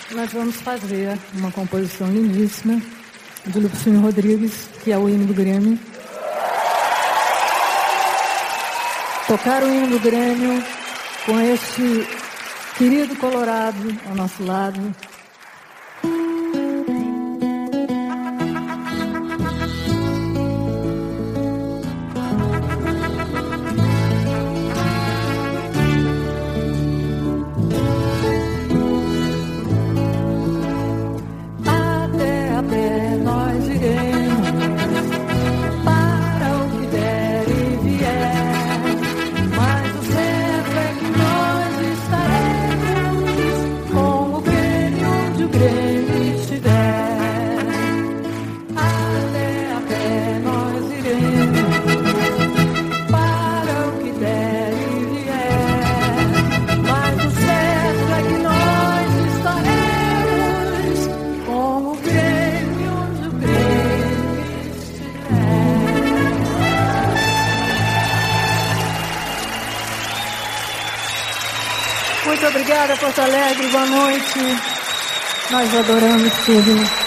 Nós vamos fazer uma composição lindíssima de Lupicínio Rodrigues, que é o hino do Grêmio. Tocar o hino do Grêmio com este querido Colorado ao nosso lado. Muito obrigada, Porto Alegre. Boa noite. Nós adoramos tudo.